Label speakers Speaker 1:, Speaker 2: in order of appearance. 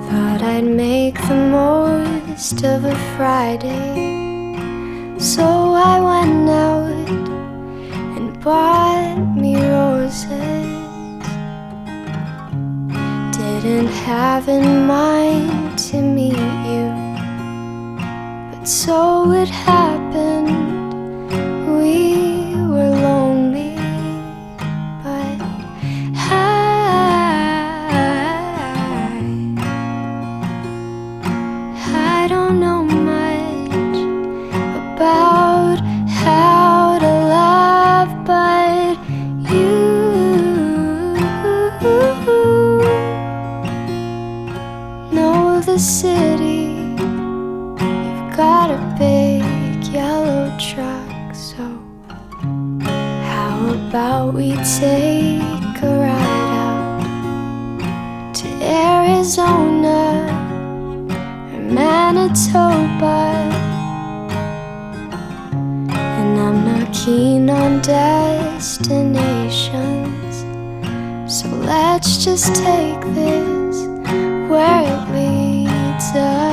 Speaker 1: Thought I'd make the most of a Friday, so I went out and bought me roses. Didn't have in mind to meet you, but so it happened. We were lonely, but I don't know much about how to love, but you know the city. You've got a big yellow truck, so how about we take a ride out to Arizona or Manitoba? And I'm not keen on destinations, so let's just take this where it leads us.